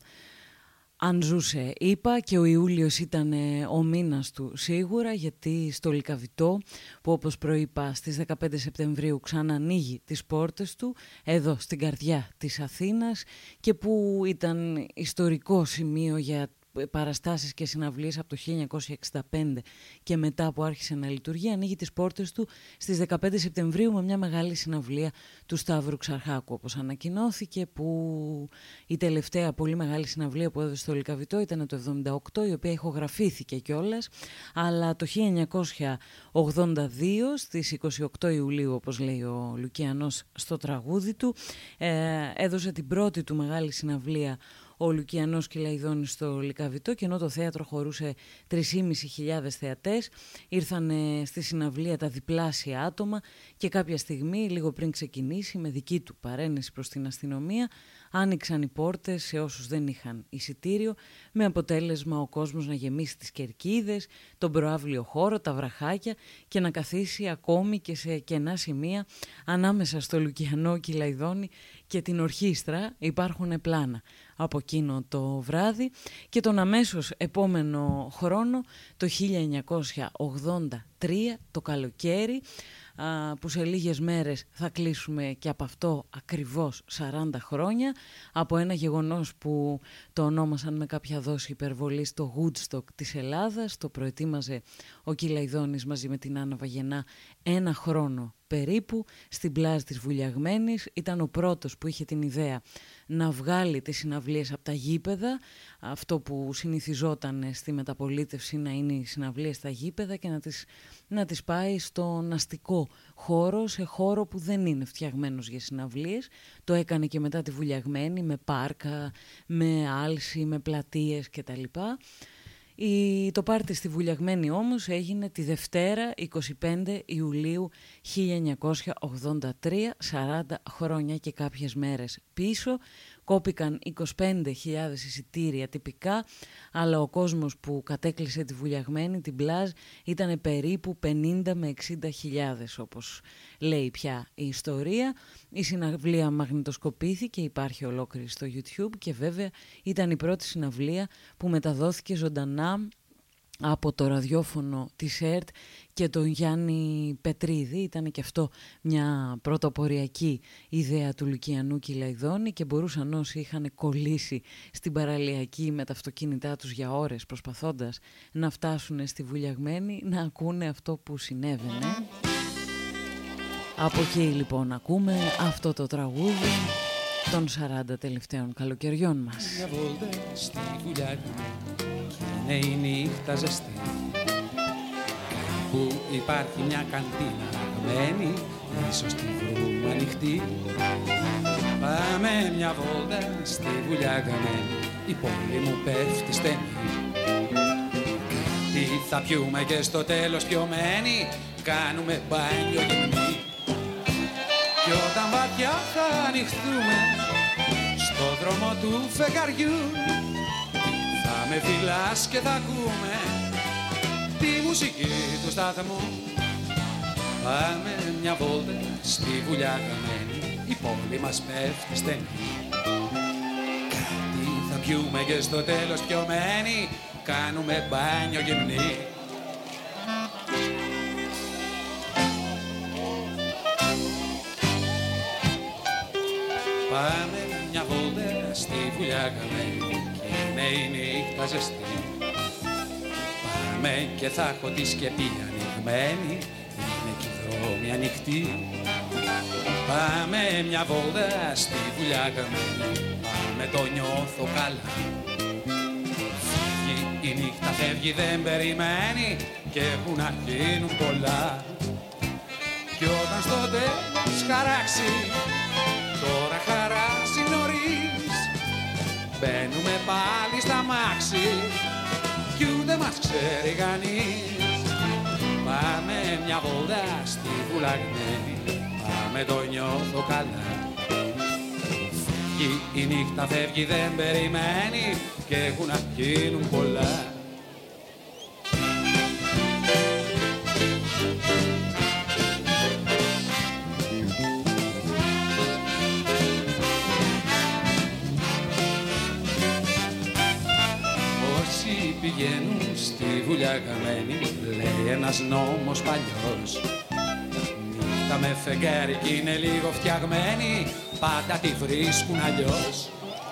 αν ζούσε, είπα, και ο Ιούλιος ήταν ο μήνας του σίγουρα, γιατί στο Λυκαβητό, που όπως προείπα στις δεκαπέντε Σεπτεμβρίου ξανανοίγει τις πόρτες του, εδώ στην καρδιά της Αθήνας, και που ήταν ιστορικό σημείο για παραστάσεις και συναυλίες από το χίλια εννιακόσια εξήντα πέντε και μετά που άρχισε να λειτουργεί, ανοίγει τις πόρτες του στις δεκαπέντε Σεπτεμβρίου με μια μεγάλη συναυλία του Σταύρου Ξαρχάκου, όπως ανακοινώθηκε, που η τελευταία πολύ μεγάλη συναυλία που έδωσε στο Λυκαβητό ήταν το εβδομήντα οκτώ, η οποία ηχογραφήθηκε κιόλας, αλλά το χίλια εννιακόσια ογδόντα δύο στις είκοσι οκτώ Ιουλίου, όπως λέει ο Λουκιανός στο τραγούδι του, ε, έδωσε την πρώτη του μεγάλη συναυλία ο Λουκιανός Κυλαϊδόνης στο Λυκαβητό, και ενώ το θέατρο χωρούσε τρεις χιλιάδες πεντακόσιους θεατές, ήρθαν στη συναυλία τα διπλάσια άτομα, και κάποια στιγμή, λίγο πριν ξεκινήσει, με δική του παρένεση προς την αστυνομία, άνοιξαν οι πόρτες σε όσους δεν είχαν εισιτήριο, με αποτέλεσμα ο κόσμος να γεμίσει τις κερκίδες, τον προαύλιο χώρο, τα βραχάκια, και να καθίσει ακόμη και σε κενά σημεία ανάμεσα στο Λουκιανό Κυλαϊδόνη και την ορχήστρα. Υπάρχουν πλάνα από εκείνο το βράδυ, και τον αμέσως επόμενο χρόνο, το χίλια εννιακόσια ογδόντα τρία, το καλοκαίρι, που σε λίγες μέρες θα κλείσουμε και από αυτό ακριβώς σαράντα χρόνια, από ένα γεγονός που το ονόμασαν με κάποια δόση υπερβολής το Woodstock της Ελλάδας. Το προετοίμαζε ο Κυλαϊδόνης μαζί με την Άννα Βαγενά ένα χρόνο περίπου, στην πλάζ της Βουλιαγμένης. Ήταν ο πρώτος που είχε την ιδέα να βγάλει τις συναυλίες από τα γήπεδα, αυτό που συνηθιζόταν στη μεταπολίτευση να είναι οι συναυλίες στα γήπεδα, και να τις, να τις πάει στον αστικό χώρο, σε χώρο που δεν είναι φτιαγμένος για συναυλίες. Το έκανε και μετά τη Βουλιαγμένη, με πάρκα, με άλση, με πλατείες κτλ. Η, το πάρτι στη Βουλιαγμένη όμως έγινε τη Δευτέρα εικοστή πέμπτη Ιουλίου χίλια εννιακόσια ογδόντα τρία, σαράντα χρόνια και κάποιες μέρες πίσω. Κόπηκαν είκοσι πέντε χιλιάδες εισιτήρια τυπικά, αλλά ο κόσμος που κατέκλυσε τη Βουλιαγμένη, την πλάζ, ήταν περίπου πενήντα με εξήντα χιλιάδες, όπως λέει πια η ιστορία. Η συναυλία μαγνητοσκοπήθηκε, υπάρχει ολόκληρη στο YouTube, και βέβαια ήταν η πρώτη συναυλία που μεταδόθηκε ζωντανά από το ραδιόφωνο της ΕΡΤ και τον Γιάννη Πετρίδη. Ήταν και αυτό μια πρωτοποριακή ιδέα του Λουκιανού Κυλαϊδόνη, και μπορούσαν όσοι είχαν κολλήσει στην παραλιακή με τα αυτοκίνητά τους για ώρες προσπαθώντας να φτάσουν στη Βουλιαγμένη να ακούνε αυτό που συνέβαινε. Από εκεί λοιπόν ακούμε αυτό το τραγούδι των σαράντα τελευταίων καλοκαιριών μας. Μια βόλτα στη Βουλιαγμένη, είναι η νύχτα ζεστή, που υπάρχει μια καντίνα αγμένη, ίσως τη βρούμε ανοιχτή. Πάμε μια βόλτα στη Βουλιαγμένη, η πόλη μου πέφτει στενή. Τι θα πιούμε και στο τέλος πιωμένοι, κάνουμε μπάνιο γυμνή. Κι όταν βαθιά θα ανοιχτούμε στο δρόμο του φεγγαριού, θα με φυλάς και θα ακούμε τη μουσική του σταθμού. Πάμε μια βόλτα στη Βουλιαγμένη, η πόλη μας πέφτει στενή. Κάτι θα πιούμε και στο τέλος πιωμένοι, κάνουμε μπάνιο γυμνή. Πάμε μια βόλτα στη Βουλιαγμένη, είναι η νύχτα ζεστή. Πάμε και θα έχω τη σκεπή ανοιγμένη, είναι και οι δρόμοι ανοιχτοί. Πάμε μια βόλτα στη Βουλιαγμένη, πάμε το νιώθω καλά. Φεύγει η νύχτα, φεύγει δεν περιμένει, και έχουν να γίνουν πολλά. Κι όταν στο τέλος χαράξει, τώρα χαράσει νωρίς, μπαίνουμε πάλι στα μάξι κι ούτε μας ξέρει κανείς. Πάμε μια βόλτα στη βουλαγμένη, πάμε το νιώθω καλά. Φεύγει η νύχτα, φεύγει δεν περιμένει και έχουν να γίνουν πολλά. Πηγαίνουν στη βουλιά καμένοι, λέει ένας νόμος παλιός. Νύχτα με φεγγάρι κι είναι λίγο φτιαγμένοι, πάντα τη βρίσκουν αλλιώς.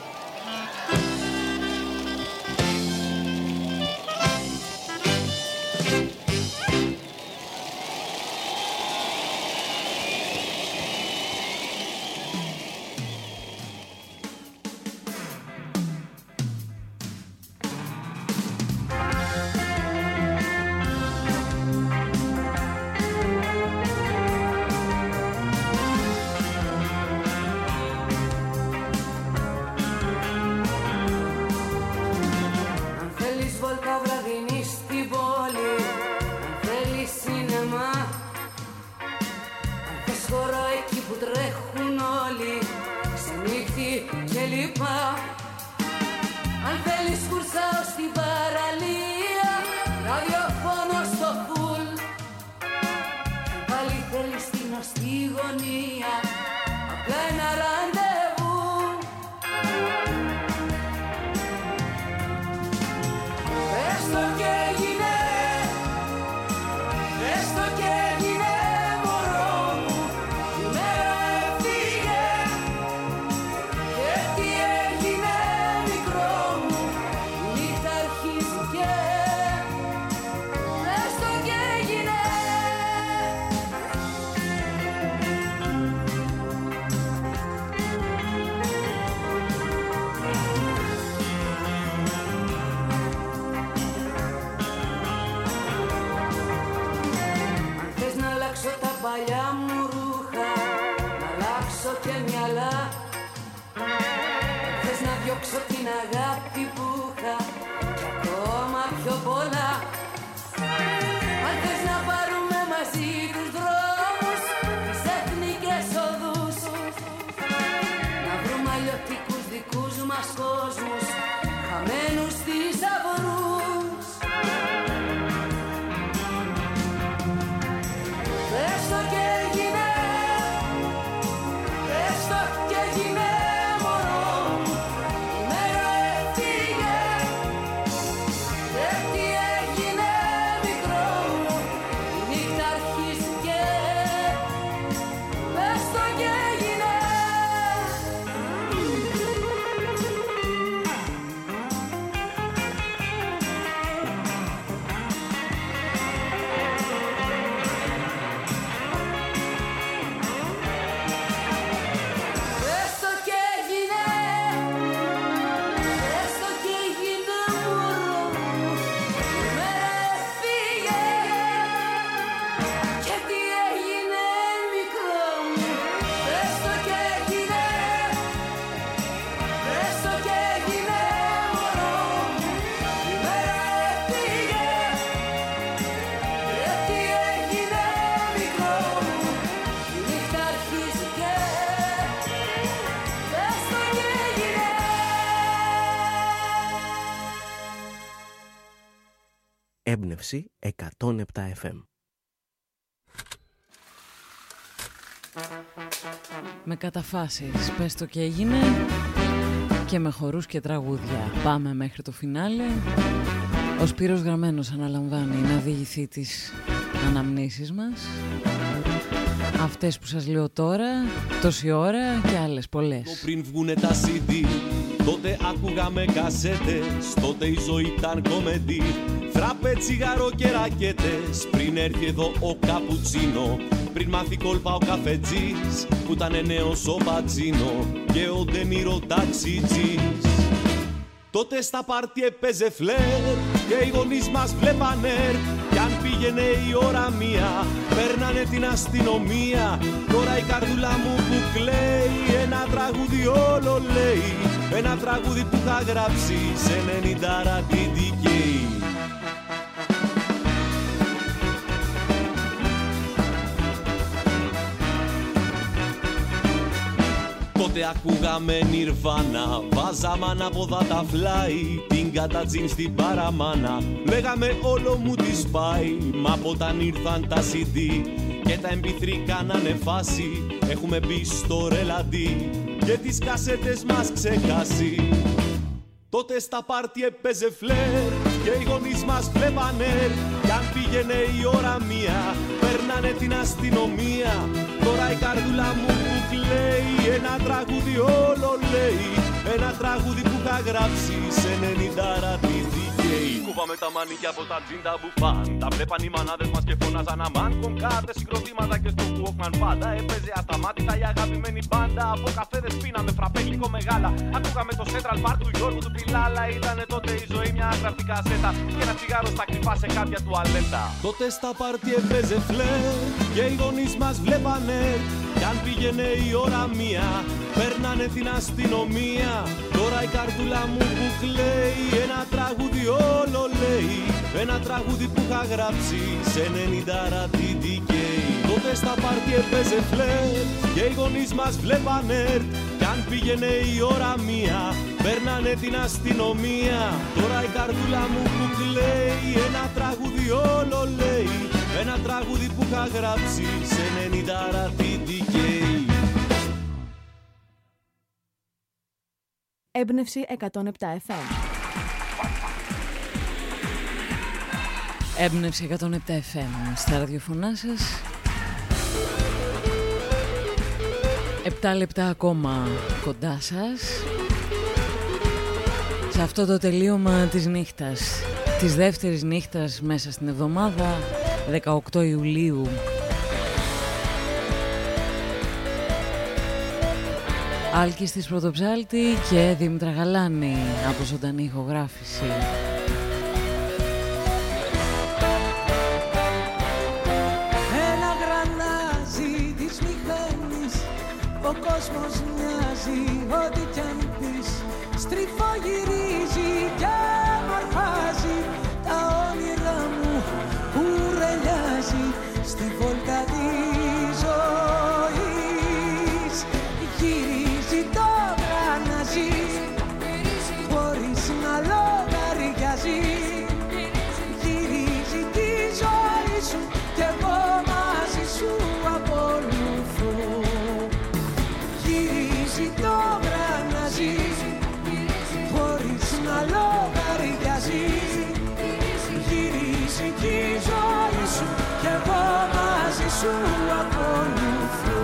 Έμπνευση εκατόν επτά εφ εμ. Με καταφάσεις, πες το και έγινε, και με χορούς και τραγούδια. Πάμε μέχρι το φινάλε. Ο Σπύρος Γραμμένος αναλαμβάνει να διηγηθεί τις αναμνήσεις μας. Αυτές που σας λέω τώρα, τόση ώρα και άλλες πολλές. Πριν βγουνε τα σι ντι, τότε άκουγαμε κασέτες, τότε η ζωή ήταν κομεντή. Φράπε, τσιγάρο και ρακέτες, πριν έρθει εδώ ο καπουτσίνο. Πριν μάθει κόλπα ο καφετζής, που ήταν νέος ο Πατσίνο και ο Ντενίρο ταξιτζής. Τότε στα πάρτι έπαιζε φλερ και οι γονείς μας βλέπανε. Κι αν πήγαινε η ώρα μία, παίρνανε την αστυνομία. Τώρα η καρδούλα μου που κλαίει, ένα τραγούδι όλο λέει. Ένα τραγούδι που θα γράψει σε ενενήντα τι ντι κέι. τότε ακούγαμε Νιρβάνα. Βάζαμε ανάποδα τα φλάι, την κατατζίν στην παραμάνα. Λέγαμε όλο μου τη πάει, μα όταν ήρθαν τα σι ντι και τα εμ πι θρι κάνανε φάση, έχουμε μπει στο ρελαντί και τις κασέτες μας ξεχάσει. Τότε στα πάρτι έπαιζε φλερ και οι γονείς μας βλέπανε. Κι αν πήγαινε η ώρα μία, περνάνε την αστυνομία. Τώρα η καρδούλα μου που κλαίει, ένα τραγούδι όλο λέει. Ένα τραγούδι που είχα γράψει σε ενενήντα ρατι ντι τζέι. Κούβαμε τα μανίκια από τα τζίντα μπουφάν. Τα βλέπαν οι μανάδες μας και φώναζαν αμάν. Κονκάρτες, συγκροτήματα και στο Walkman πάντα έπαιζε ασταμάτητα η αγαπημένη μπάντα. Από καφέδες πίναμε φραπέ γλυκό μεγάλα. Ακούγαμε το Central Park του Γιώργου του Πιλάλα. Ήτανε τότε η ζωή μια γραφτή κασέτα και ένα τσιγάρο στα κρυφά σε κάποια τουαλέτα. Τότε στα πάρτι έπαιζε φλερ και οι γονείς μας βλέπανε. Κι αν πήγαινε η ώρα μία, παίρνανε την αστυνομία. Τώρα η καρδούλα μου που κλαίει, ένα τραγούδι όλο λέει. Ένα τραγούδι που είχα γράψει σε ενενήντα ρατι ντι τζέι. Τότε στα πάρτι έπαιζε φλερ και οι γονείς μας βλέπανε. Κι αν πήγαινε η ώρα μία, παίρνανε την αστυνομία. Τώρα η καρδούλα μου που κλαίει, ένα τραγούδι όλο λέει. Ένα τραγούδι που είχα γράψει σε ενενήντα ρατι ντι τζέι. Έμπνευση εκατόν επτά εφ εμ. Έμπνευση εκατόν επτά εφ εμ στα ραδιοφωνά σας. Επτά λεπτά ακόμα κοντά σας. Σε αυτό το τελείωμα της νύχτας, της δεύτερης νύχτας μέσα στην εβδομάδα, δεκαοκτώ Ιουλίου. Άλκης της Πρωτοψάλτη και Δήμητρα Γαλάνη από ζωντανή ηχογράφηση. Ένα γρανάζι της μηχανής, ο κόσμος μοιάζει ό,τι κι αν πεις. Στριφογυρίζει και μαρπάζει τα όνειρά μου που ρελιάζει στη βόλτα της ζωής. Γυρίζει το γρανάζι χωρίς να λογαριάζει. Γυρίζει τη ζωή σου κι εγώ μαζί σου ακολουθώ. Γυρίζει το γρανάζι χωρίς να λογαριάζει. Γυρίζει τη ζωή σου κι εγώ μαζί σου ακολουθώ.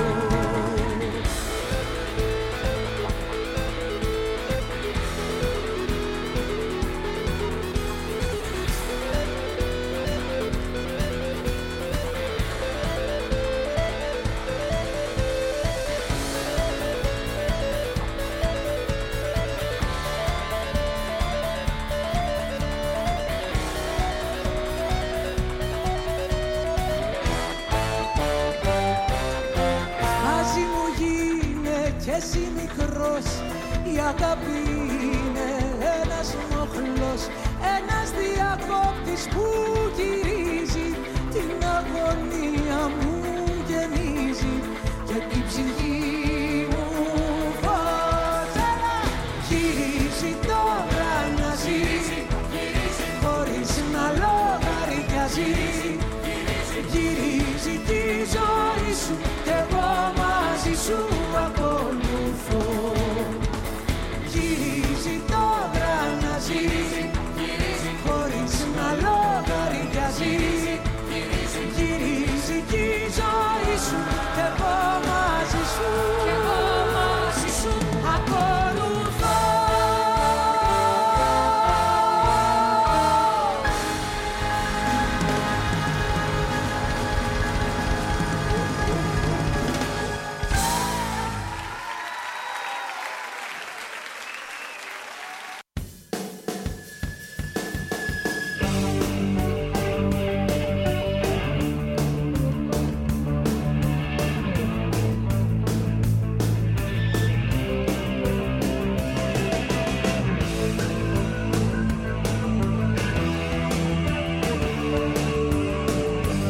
Εσύ μικρός, η αγάπη είναι ένας μοχλός, ένας διακόπτης που γυρίζει, την αγωνία μου γεμίζει και την ψυχή μου φωτιά. Γυρίζει το γρανάζι χωρίς να λογαριάζει. Γυρίζει τη ζωή σου κι εγώ μαζί σου ακολουθώ. Γυρίζει το γρανάζι χωρίς να λογαριάζει. Γυρίζει τη ζωή σου κι εγώ μαζί σου ακολουθώ.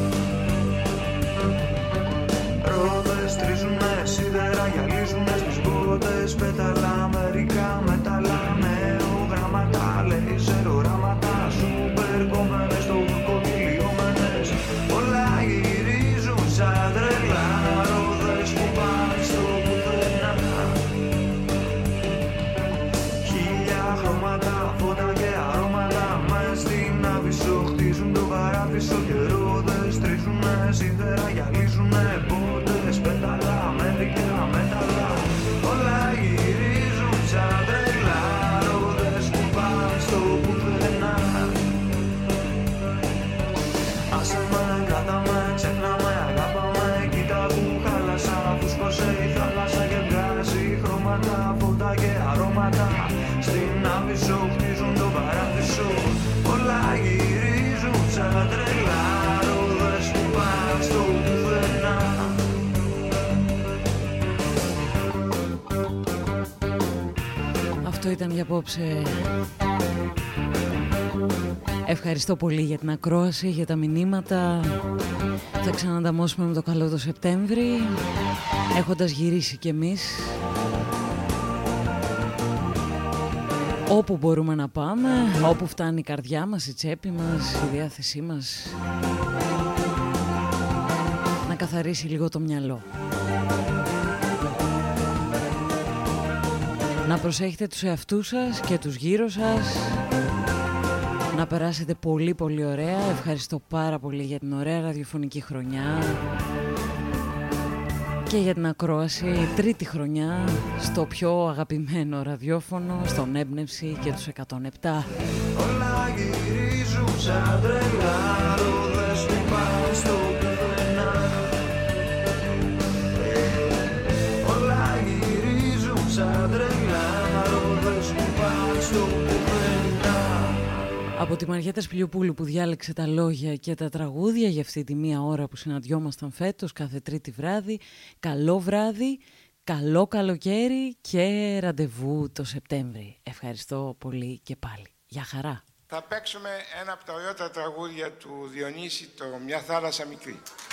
Ρόδες τρίζουνε, σίδερα γυαλίζουνε στις πόδες πέταλα, μερικά μετάλλα, νεογραμματά, λέιζερ οράματα, σούπερ κομμένες στο κοκκιλιόμενες. Όλα γυρίζουν σαν τρελά, ρόδες που πάνε στο πουθενά. Χίλια χρώματα, φώτα και αρώματα, μες στην άβυσσο χτίζουν το παράδεισο και ρόδες τρίζουνε, σίδερα γυαλίζουνε, πόδες πέταλα, μερικά μετάλλα. Όλα γυρίζουν σαν τρελά, ρόδες που πάνε στο πουθενά. Άσε με, κράτα με, ξέχνα με, αγάπα με, κοίτα που χάλασα, φούσκωσε η θάλασσα και βγάζει χρώματα, φώτα και αρώματα. Στην άβυσσο χτίζουν το παράδεισο. Όλα γυρίζουν σαν τρελά, ρόδες που πάνε στο πουθενά. Αυτό ήταν για απόψε. Ευχαριστώ πολύ για την ακρόαση, για τα μηνύματα. Θα ξανανταμώσουμε με το καλό το Σεπτέμβρη, έχοντας γυρίσει κι εμείς όπου μπορούμε να πάμε, όπου φτάνει η καρδιά μας, η τσέπη μας, η διάθεσή μας, να καθαρίσει λίγο το μυαλό. Να προσέχετε τους εαυτούς σας και τους γύρω σας. Να περάσετε πολύ πολύ ωραία. Ευχαριστώ πάρα πολύ για την ωραία ραδιοφωνική χρονιά και για την ακρόαση, τρίτη χρονιά στο πιο αγαπημένο ραδιόφωνο, στον Έμπνευση και τους εκατόν επτά. Όλα γυρίζουν σαν τρελά, ρόδες που πάνε στο πουθενά. Όλα γυρίζουν σαν τρελά, ρόδες που πάνε στο πουθενά. Από τη Μαριέτα Σπηλιοπούλου που διάλεξε τα λόγια και τα τραγούδια για αυτή τη μία ώρα που συναντιόμασταν φέτος κάθε τρίτη βράδυ. Καλό βράδυ, καλό καλοκαίρι και ραντεβού το Σεπτέμβρη. Ευχαριστώ πολύ και πάλι. Γεια χαρά. Θα παίξουμε ένα από τα ωραιότερα τραγούδια του Διονύση, το «Μια θάλασσα μικρή».